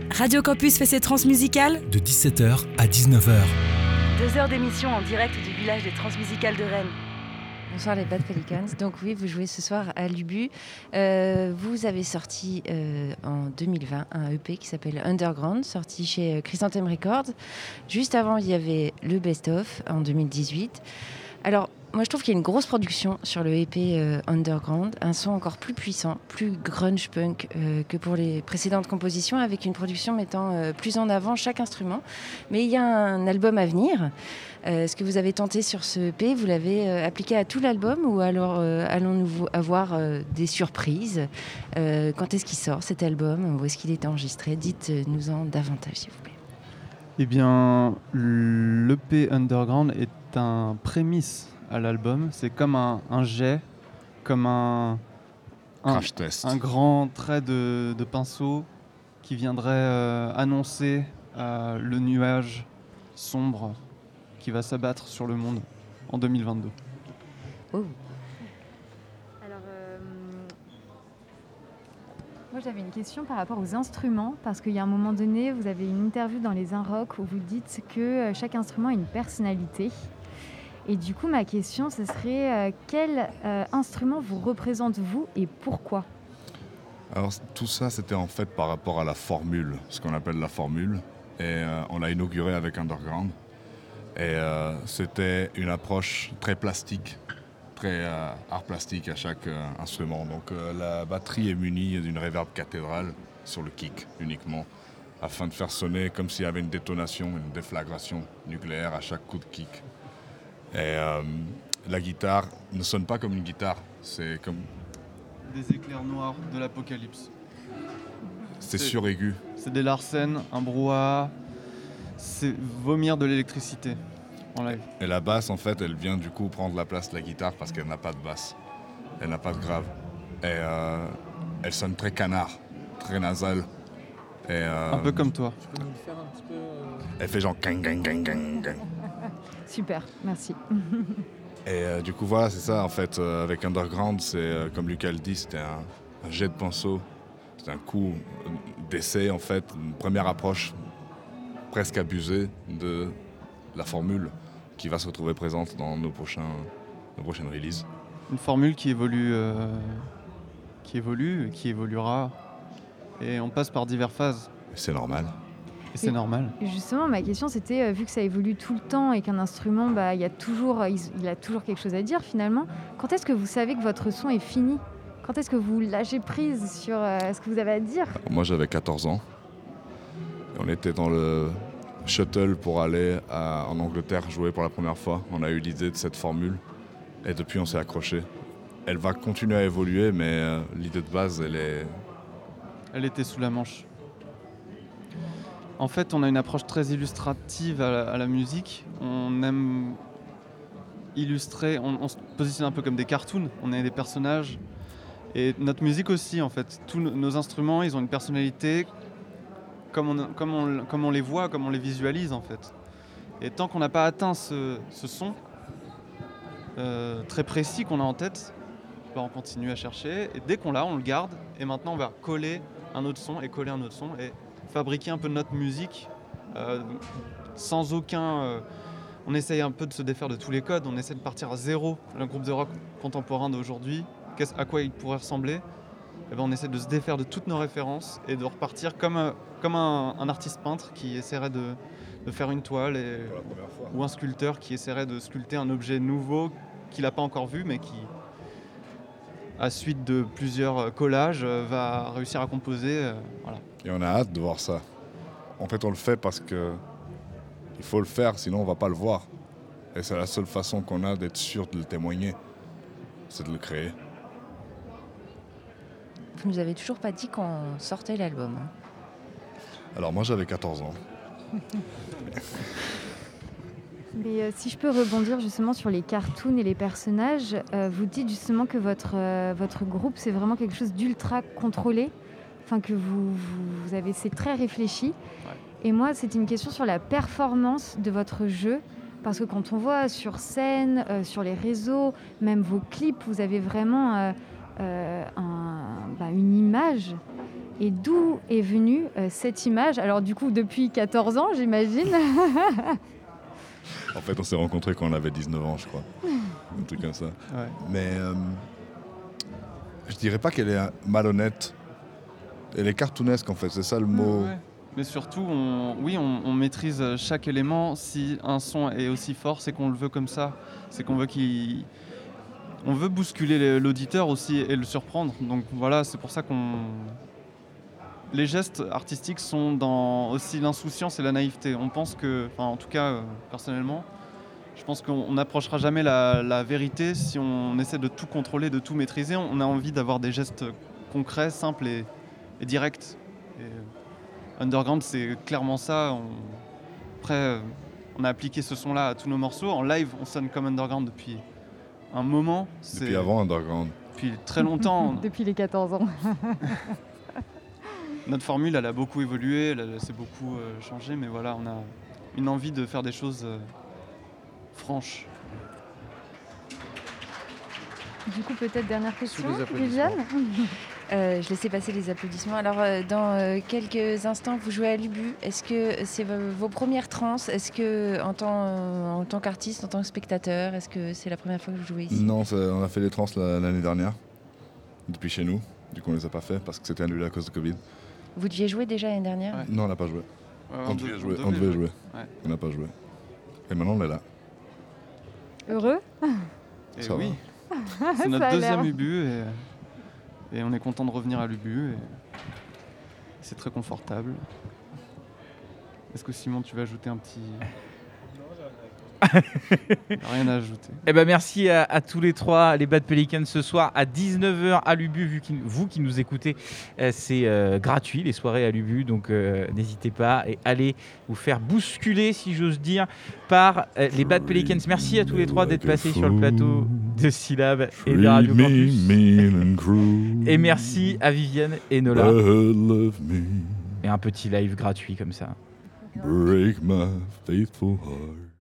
Radio Campus fait ses transmusicales de 17h à 19h. 2 heures d'émission en direct du village des transmusicales de Rennes. Bonsoir les Bad Pelicans. Donc oui, vous jouez ce soir à l'Ubu. Vous avez sorti en 2020 un EP qui s'appelle Underground, sorti chez Chrysanthème Records. Juste avant, il y avait le Best Of en 2018. Alors, moi je trouve qu'il y a une grosse production sur le EP Underground, un son encore plus puissant, plus grunge punk que pour les précédentes compositions, avec une production mettant plus en avant chaque instrument. Mais il y a un album à venir. Ce que vous avez tenté sur ce EP, vous l'avez appliqué à tout l'album ou alors allons-nous avoir des surprises Quand est-ce qu'il sort cet album? Où est-ce qu'il est enregistré? Dites-nous-en davantage s'il vous plaît. Eh bien, l'EP Underground est un prémisse à l'album. C'est comme un jet, comme un crash test. Un grand trait de pinceau qui viendrait annoncer le nuage sombre qui va s'abattre sur le monde en 2022. Oh. Alors, moi j'avais une question par rapport aux instruments, parce qu'il y a un moment donné, vous avez une interview dans Les Inrocks où vous dites que chaque instrument a une personnalité. Et du coup, ma question, ce serait quel instrument vous représente vous et pourquoi ? Alors tout ça, c'était en fait par rapport à la formule, ce qu'on appelle la formule. Et on l'a inauguré avec Underground. Et c'était une approche très plastique, très art plastique à chaque instrument. Donc la batterie est munie d'une reverb cathédrale sur le kick uniquement, afin de faire sonner comme s'il y avait une détonation, une déflagration nucléaire à chaque coup de kick. Et la guitare ne sonne pas comme une guitare, c'est comme... Des éclairs noirs de l'apocalypse. C'est suraigu. C'est des Larsen, un brouhaha, c'est vomir de l'électricité en live. Et la basse, en fait, elle vient du coup prendre la place de la guitare parce qu'elle n'a pas de basse. Elle n'a pas de grave. Et elle sonne très canard, très nasale. Et, un peu comme toi. Tu peux nous le faire un petit peu Elle fait genre gang gang gang gang gang. Super, merci. Et du coup, voilà, c'est ça, en fait, avec Underground, c'est, comme Lucas le dit, c'était un jet de pinceau. C'était un coup d'essai, en fait, une première approche presque abusée de la formule qui va se retrouver présente dans nos prochaines releases. Une formule qui évolue, qui évoluera, et on passe par diverses phases. Et c'est normal. Et c'est normal. Justement, ma question c'était, vu que ça évolue tout le temps et qu'un instrument, il a toujours quelque chose à dire finalement, quand est-ce que vous savez que votre son est fini ? Quand est-ce que vous lâchez prise sur ce que vous avez à dire ? Moi, j'avais 14 ans. Et on était dans le shuttle pour aller en Angleterre jouer pour la première fois. On a eu l'idée de cette formule et depuis, on s'est accroché. Elle va continuer à évoluer, mais l'idée de base, Elle était sous la manche. En fait, on a une approche très illustrative à la musique. On aime illustrer, on se positionne un peu comme des cartoons. On est des personnages. Et notre musique aussi, en fait. Tous nos instruments, ils ont une personnalité comme on les voit, comme on les visualise, en fait. Et tant qu'on n'a pas atteint ce son très précis qu'on a en tête, on continue à chercher. Et dès qu'on l'a, on le garde. Et maintenant, on va coller un autre son et coller un autre son. Et fabriquer un peu notre musique sans aucun... on essaye un peu de se défaire de tous les codes, on essaie de partir à zéro. Le groupe de rock contemporain d'aujourd'hui, à quoi il pourrait ressembler, on essaie de se défaire de toutes nos références et de repartir comme un artiste peintre qui essaierait de faire une toile ou un sculpteur qui essaierait de sculpter un objet nouveau qu'il n'a pas encore vu mais qui, à suite de plusieurs collages, va réussir à composer. Voilà. Et on a hâte de voir ça. En fait, on le fait parce qu'il faut le faire, sinon on ne va pas le voir. Et c'est la seule façon qu'on a d'être sûr de le témoigner, c'est de le créer. Vous nous avez toujours pas dit quand sortait l'album. Alors moi, j'avais 14 ans. Mais si je peux rebondir justement sur les cartoons et les personnages, vous dites justement que votre groupe, c'est vraiment quelque chose d'ultra contrôlé, enfin que c'est très réfléchi. Ouais. Et moi, c'était une question sur la performance de votre jeu, parce que quand on voit sur scène, sur les réseaux, même vos clips, vous avez vraiment une image Et d'où est venue cette image? Alors du coup, depuis 14 ans, j'imagine. En fait, on s'est rencontrés quand on avait 19 ans, je crois. Un truc comme ça. Ouais. Mais je dirais pas qu'elle est malhonnête. Elle est cartoonesque, en fait. C'est ça le mot. Ouais. Mais surtout, on maîtrise chaque élément. Si un son est aussi fort, c'est qu'on le veut comme ça. C'est qu'on veut on veut bousculer l'auditeur aussi et le surprendre. Donc voilà, c'est pour ça les gestes artistiques sont dans aussi l'insouciance et la naïveté. On pense que, enfin, en tout cas, personnellement, je pense qu'on n'approchera jamais la vérité si on essaie de tout contrôler, de tout maîtriser. On a envie d'avoir des gestes concrets, simples et directs. Et Underground, c'est clairement ça. Après, on a appliqué ce son-là à tous nos morceaux. En live, on sonne comme Underground depuis un moment. Depuis avant Underground. Depuis très longtemps. Depuis les 14 ans. Notre formule, elle a beaucoup évolué, elle s'est beaucoup changé, mais voilà, on a une envie de faire des choses franches. Du coup, peut-être dernière question, Sous les applaudissements. Viviane. Je laissais passer les applaudissements. Alors, dans quelques instants, vous jouez à l'Ubu. Est-ce que c'est vos premières trans? Est-ce que, en tant qu'artiste, en tant que spectateur, est-ce que c'est la première fois que vous jouez ici? Non, on a fait les trans l'année dernière, depuis chez nous. Du coup, on les a pas fait parce que c'était annulé à cause de Covid. Vous deviez jouer déjà l'année dernière? Ouais. Non, on n'a pas joué. On devait jouer. Ouais. On n'a pas joué. Et maintenant, on est là. Heureux? Et Ça oui, Ça c'est notre a deuxième l'air. Ubu et on est content de revenir à l'Ubu. Et c'est très confortable. Est-ce que Simon, tu veux ajouter un petit... Rien à ajouter. Eh ben merci à tous les trois, les Bad Pelicans, ce soir à 19h à l'Ubu. Vous qui nous écoutez, c'est gratuit les soirées à l'Ubu, donc n'hésitez pas et allez vous faire bousculer, si j'ose dire, par les Bad Pelicans. Merci à tous les trois d'être passés sur le plateau de Syllab et de Radio Campus. Et merci à Viviane et Nola. Et un petit live gratuit comme ça. Break my faithful heart.